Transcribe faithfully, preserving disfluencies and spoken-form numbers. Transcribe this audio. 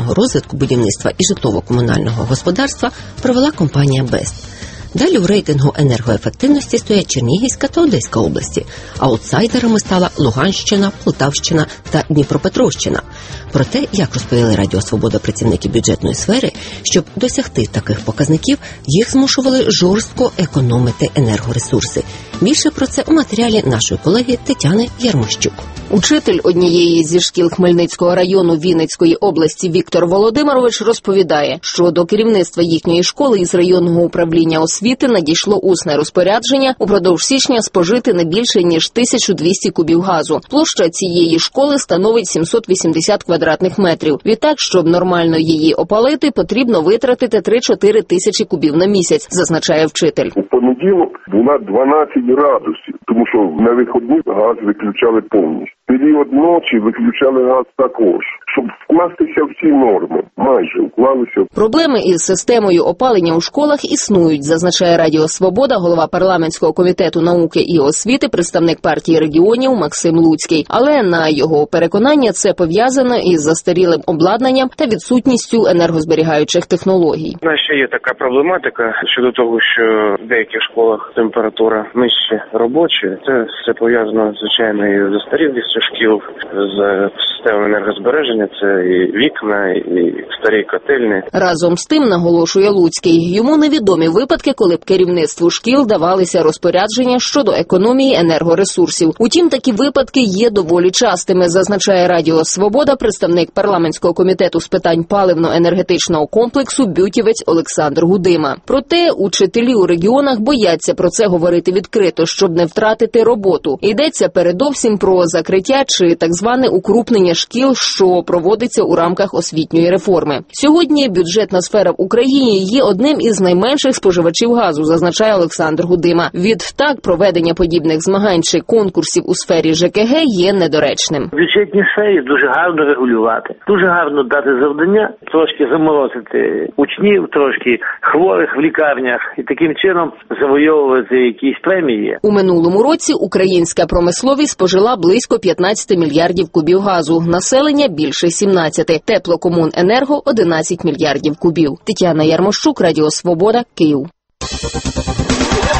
регіонального розвитку, будівництва і житлово-комунального господарства провела компанія «Бест». Далі у рейтингу енергоефективності стоять Чернігівська та Одеська області. Аутсайдерами стала Луганщина, Полтавщина та Дніпропетровщина. Про те, як розповіли Радіо Свобода працівники бюджетної сфери, щоб досягти таких показників, їх змушували жорстко економити енергоресурси. Більше про це у матеріалі нашої колеги Тетяни Ярмощук. Учитель однієї зі шкіл Хмельницького району Вінницької області Віктор Володимирович розповідає, що до керівництва їхньої школи із районного управління освіти надійшло усне розпорядження упродовж січня спожити не більше, ніж тисячу двісті кубів газу. Площа цієї школи становить сімсот вісімдесят квадратних метрів. Відтак, щоб нормально її опалити, потрібно витратити три-чотири тисячі кубів на місяць, зазначає вчитель. У понеділок була дванадцять градусів, тому що на вихідні газ виключали повністю. Період ночі виключали газ також, щоб вкластися в ці норми. Майже вклалися. Проблеми із системою опалення у школах існують, зазначає Радіо Свобода голова парламентського комітету науки і освіти, представник партії регіонів Максим Луцький. Але, на його переконання, це пов'язано із застарілим обладнанням та відсутністю енергозберігаючих технологій. У нас ще є така проблематика щодо того, що в деяких школах температура нижче робочої. Це все пов'язано, звичайно, із застарілістю шкіл, з системою енергозбереження. Це і вікна, і старі котельні. Разом з тим, наголошує Луцький, йому невідомі випадки, коли б керівництву шкіл давалися розпорядження щодо економії енергоресурсів. Утім, такі випадки є доволі частими, зазначає Радіо Свобода представник парламентського комітету з питань паливно-енергетичного комплексу Бютівець Олександр Гудима. Проте учителі у регіонах бояться про це говорити відкрито, щоб не втратити роботу. Йдеться передовсім про закриття чи так зване укрупнення шкіл, що проводиться у рамках освітньої реформи. Сьогодні бюджетна сфера в Україні є одним із найменших споживачів газу, зазначає Олександр Гудима. Відтак, проведення подібних змагань чи конкурсів у сфері ЖКГ є недоречним. В бюджетній сфері дуже гарно регулювати, дуже гарно дати завдання, трошки заморозити учнів, трошки хворих в лікарнях і таким чином завойовувати якісь премії. У минулому році українська промисловість спожила близько п'ятнадцять мільярдів кубів газу, населення більше сімнадцять, Теплокомуненерго – одинадцять мільярдів кубів. Тетяна Ярмощук, Радіо Свобода, Київ.